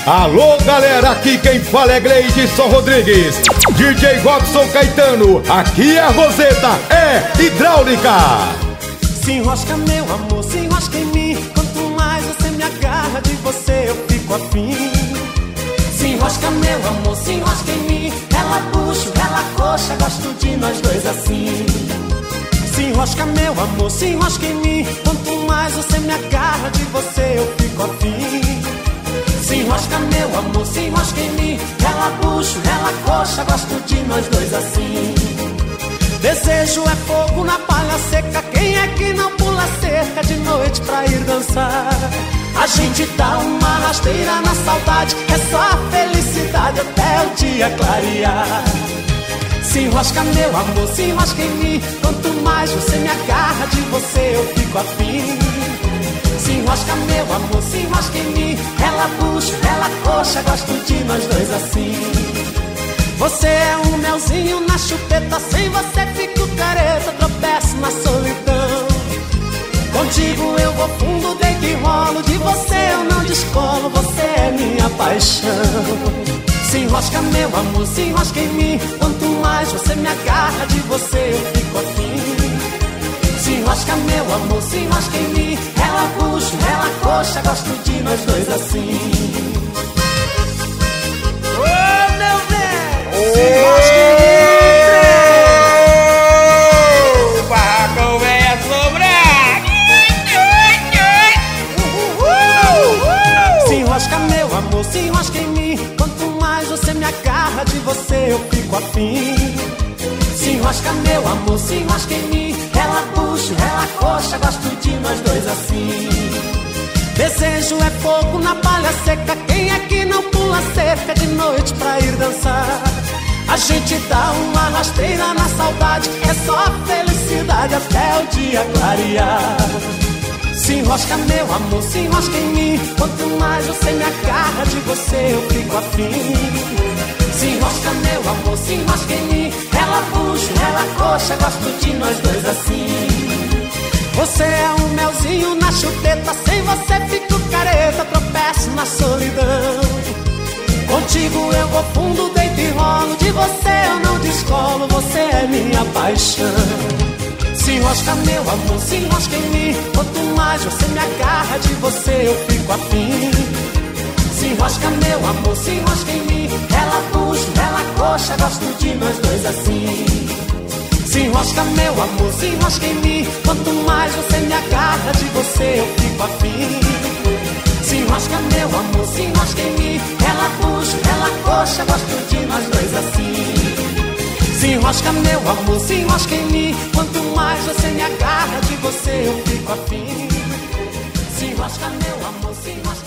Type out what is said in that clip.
Alô galera, aqui quem fala é Gleidson Rodrigues. DJ Robson Caetano, aqui é a Roseta, é hidráulica. Se enrosca meu amor, se enrosca em mim. Quanto mais você me agarra, de você eu fico afim. Se enrosca meu amor, se enrosca em mim. Ela bucho, ela coxa, gosto de nós dois assim. Se enrosca meu amor, se enrosca em mim. Quanto mais você me agarra, de você eu fico afim. Se enrosca meu amor, se enrosca em mim. Ela bucho, ela coxa, gosto de nós dois assim. Desejo é fogo na palha seca. Quem é que não pula cerca de noite pra ir dançar? A gente dá uma rasteira na saudade. É só a felicidade até o dia clarear. Se enrosca meu amor, se enrosca em mim. Quanto mais você me agarra, de você eu fico afim. Se enrosca meu amor, se enrosca em mim. Ela bucho, ela coxa, gosto de nós dois assim. Você é um melzinho na chupeta. Sem você fico careta, tropeço na solidão. Contigo eu vou fundo, deito e rolo. De você eu não descolo, você é minha paixão. Se enrosca meu amor, se enrosca em mim. Quanto mais você me agarra, de você eu fico afim. Se enrosca meu amor, se enrosca em mim. Ela bucho, ela coxa, gosto de nós dois assim. Ô meu bem, se enrosca em mim. O barracão vem a sobrar. Se enrosca meu amor, se enrosca em mim. Quanto mais você me agarra, de você eu fico afim. Se enrosca meu amor, se enrosca em mim. Ela puxa, ela coxa, gosto de nós dois assim. Desejo é fogo na palha seca. Quem é que não pula cerca de noite pra ir dançar? A gente dá uma rasteira na saudade. É só felicidade até o dia clarear. Se enrosca meu amor, se enrosca em mim. Quanto mais você me agarra, de você eu fico afim. Se enrosca meu amor, se enrosca em mim. Ela puxa, ela coxa, gosto de nós dois assim. Você é um melzinho na chupeta. Sem você fico careta, tropeço na solidão. Contigo eu vou fundo, deito e rolo. De você eu não descolo, você é minha paixão. Se enrosca meu amor, se enrosca em mim. Quanto mais você me agarra, de você eu fico afim. Se enrosca meu amor, se enrosca em mim. Ela puxa, ela coxa, gosto de nós dois assim. Se enrosca meu amor, se enrosca em mim. Quanto mais você me agarra, de você eu fico afim. Se enrosca meu amor, se enrosca em mim. Ela puxa, ela coxa, gosto de nós dois assim. Se enrosca meu amor, se enrosca em mim. Quanto mais você me agarra, de você eu fico afim. Se enrosca meu amor, se enrosca